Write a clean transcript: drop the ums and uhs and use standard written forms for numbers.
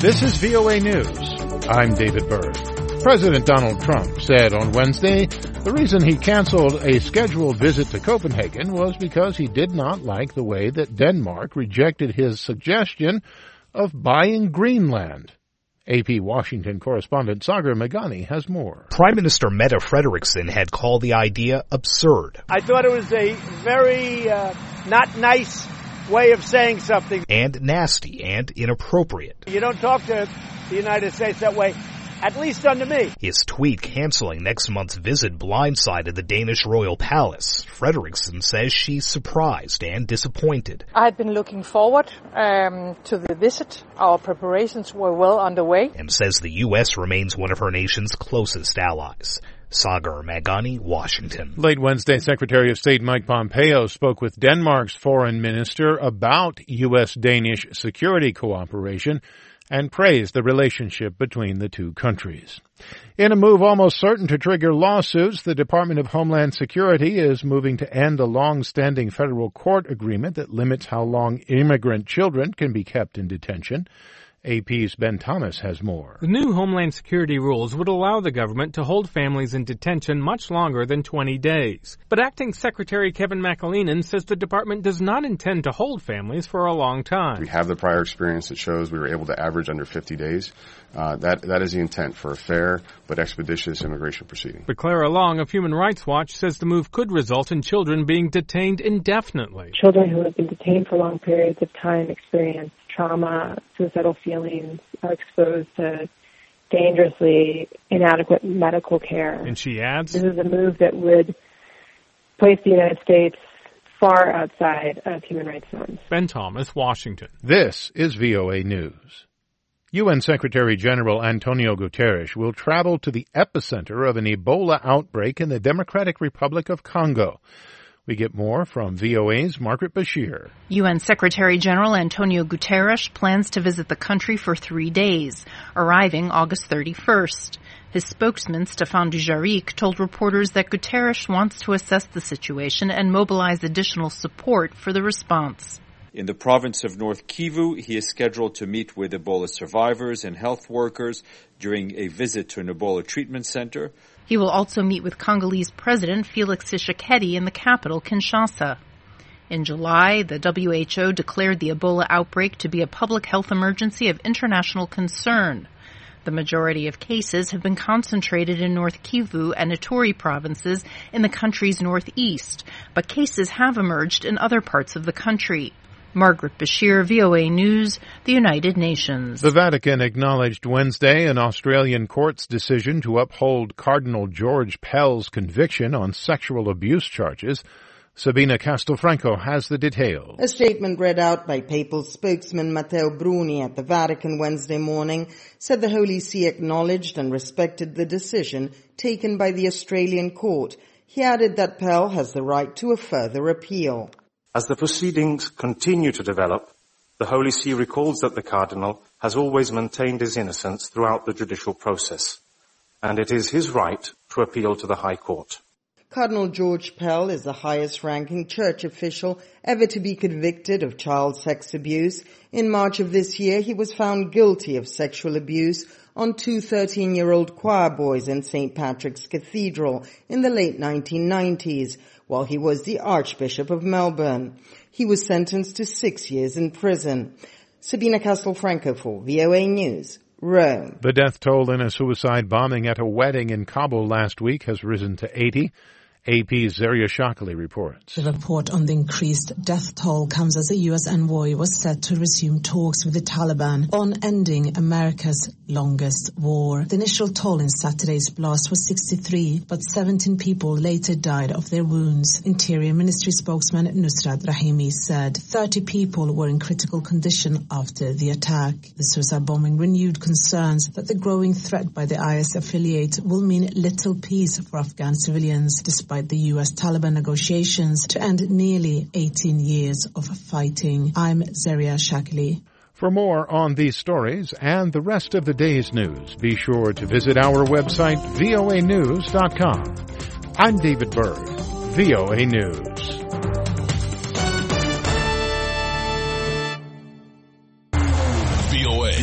This is VOA News. I'm David Berg. President Donald Trump said on Wednesday the reason he canceled a scheduled visit to Copenhagen was because he did not like the way that Denmark rejected his suggestion of buying Greenland. AP Washington correspondent Sagar Meghani has more. Prime Minister Mette Frederiksen had called the idea absurd. I thought it was a very not nice way of saying something. And nasty and inappropriate. You don't talk to the United States that way, at least unto me. His tweet canceling next month's visit blindsided the Danish royal palace. Frederiksen says she's surprised and disappointed. I had been looking forward to the visit. Our preparations were well underway. And says the U.S. remains one of her nation's closest allies. Sagar Meghani, Washington. Late Wednesday, Secretary of State Mike Pompeo spoke with Denmark's foreign minister about U.S.-Danish security cooperation and praised the relationship between the two countries. In a move almost certain to trigger lawsuits, the Department of Homeland Security is moving to end a long-standing federal court agreement that limits how long immigrant children can be kept in detention. AP's Ben Thomas has more. The new Homeland Security rules would allow the government to hold families in detention much longer than 20 days. But Acting Secretary Kevin McAleenan says the department does not intend to hold families for a long time. We have the prior experience that shows we were able to average under 50 days. That is the intent for a fair but expeditious immigration proceeding. But Clara Long of Human Rights Watch says the move could result in children being detained indefinitely. Children who have been detained for long periods of time experience trauma, suicidal feelings, are exposed to dangerously inadequate medical care. And she adds, this is a move that would place the United States far outside of human rights norms. Ben Thomas, Washington. This is VOA News. UN Secretary General Antonio Guterres will travel to the epicenter of an Ebola outbreak in the Democratic Republic of Congo. We get more from VOA's Margaret Bashir. UN Secretary General Antonio Guterres plans to visit the country for 3 days, arriving August 31st. His spokesman, Stéphane Dujarric, told reporters that Guterres wants to assess the situation and mobilize additional support for the response. In the province of North Kivu, he is scheduled to meet with Ebola survivors and health workers during a visit to an Ebola treatment center. He will also meet with Congolese President Felix Tshisekedi in the capital, Kinshasa. In July, the WHO declared the Ebola outbreak to be a public health emergency of international concern. The majority of cases have been concentrated in North Kivu and Ituri provinces in the country's northeast, but cases have emerged in other parts of the country. Margaret Bashir, VOA News, the United Nations. The Vatican acknowledged Wednesday an Australian court's decision to uphold Cardinal George Pell's conviction on sexual abuse charges. Sabina Castelfranco has the details. A statement read out by papal spokesman Matteo Bruni at the Vatican Wednesday morning said the Holy See acknowledged and respected the decision taken by the Australian court. He added that Pell has the right to a further appeal. As the proceedings continue to develop, the Holy See recalls that the Cardinal has always maintained his innocence throughout the judicial process, and it is his right to appeal to the High Court. Cardinal George Pell is the highest-ranking church official ever to be convicted of child sex abuse. In March of this year, he was found guilty of sexual abuse on two 13-year-old choir boys in St. Patrick's Cathedral in the late 1990s, while he was the Archbishop of Melbourne. He was sentenced to 6 years in prison. Sabina Castelfranco for VOA News, Rome. The death toll in a suicide bombing at a wedding in Kabul last week has risen to 80. AP's Zaria Shakali reports. The report on the increased death toll comes as a U.S. envoy was set to resume talks with the Taliban on ending America's longest war. The initial toll in Saturday's blast was 63, but 17 people later died of their wounds. Interior Ministry spokesman Nusrat Rahimi said 30 people were in critical condition after the attack. The suicide bombing renewed concerns that the growing threat by the IS affiliate will mean little peace for Afghan civilians, despite the U.S. Taliban negotiations to end nearly 18 years of fighting. I'm Zaria Shakali. For more on these stories and the rest of the day's news, be sure to visit our website, voanews.com. I'm David Berg, VOA News.